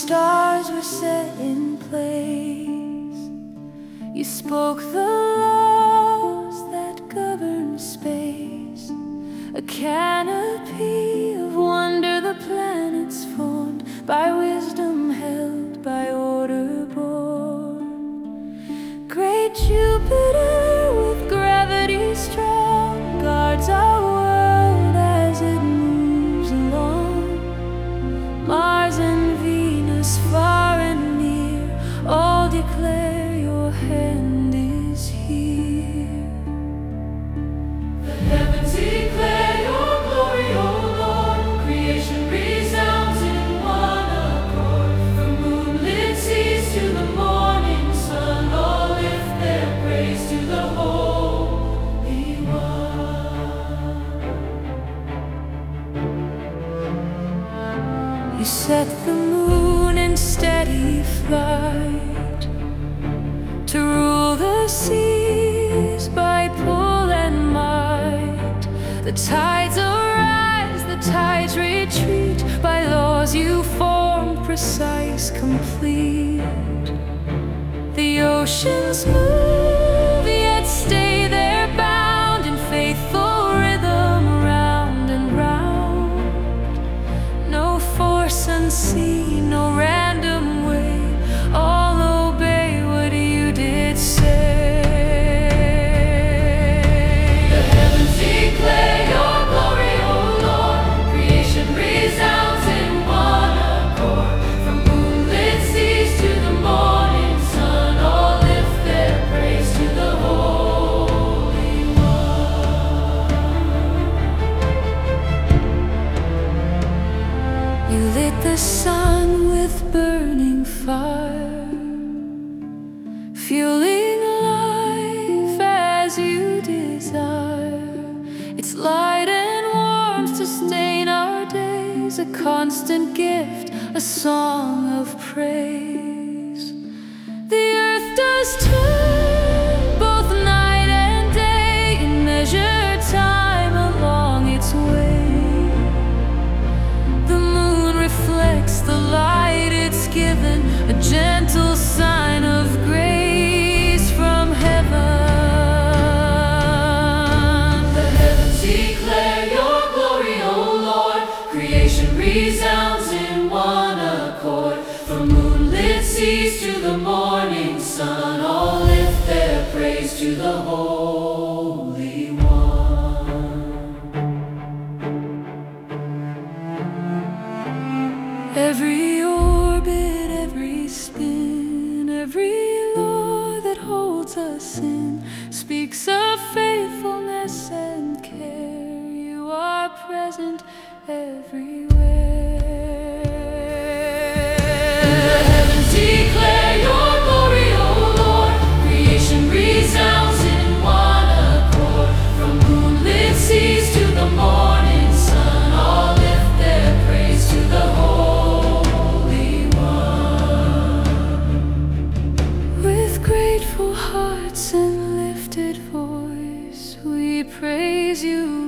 stars were set in place. You spoke the laws that govern space. A canopy of wonder, the planets formed by wisdom, held by order born. Great Jupiter, with gravity strong, guards our world as it moves along. Mars and Venus, far and near, all declare your hand is here. The heavens declare your glory, O Lord. Creation resounds in one accord. From moonlit seas to the morning sun, all lift their praise to the Holy One. You set the moon in steady flight to rule the seas by pull and might. The tides arise, the tides retreat, by laws you formed, precise, complete. The oceans move, yet stay there bound in faithful rhythm, round and round. No force unseen, no random way, all obey what you did say. The heavens declare your glory, O Lord. Creation resounds in one accord. From moonlit seas to the morning sun, all lift their praise to the Holy One. You lit the sun with burning fire, fueling life as you desire. Its light and warmth sustain our days, a constant gift, a song of praise. The earth does turn both night and day, in measured time along its way. The moon reflects the light it's given, a gentle sign of grace from heaven. The heavens declare your glory, O Lord. Creation resounds in one accord. From moonlit seas to the morning sun, all lift their praise to the Holy One. Every orbit, every spin, every law that holds us in, speaks of faithfulness and care. You are present everywhere. The heavens declare your glory, O Lord. Creation resounds in one accord. From moonlit seas to the morning sun, all lift their praise to the Holy One. With grateful hearts and lifted voice, we praise you,